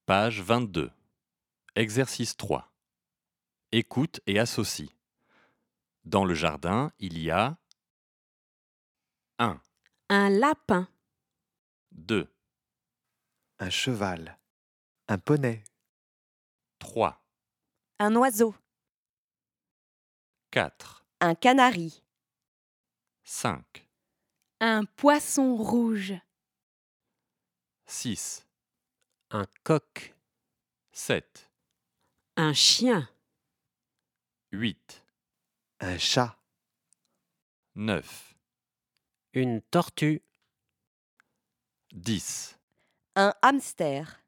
Page 22. Exercice 3. Écoute et associe. Dans le jardin, il y a 1, Un lapin, 2, Un cheval, un poney, 3, un oiseau, 4, un canari, 5, un poisson rouge, 6, un coq, 7, un chien, 8, un chat, 9, une tortue, 10. un hamster.